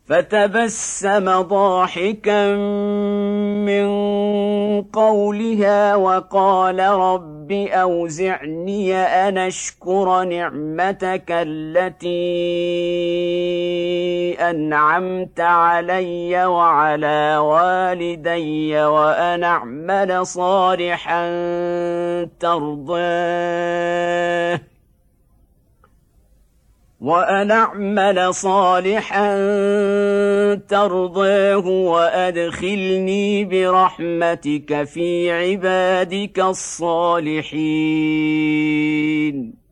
فتبسم ضاحكا من قولها وقال رب أوزعني أن أشكر نعمتك التي أنعمت علي وعلى والدي وأن أعمل صالحا ترضاه وأدخلني برحمتك في عبادك الصالحين.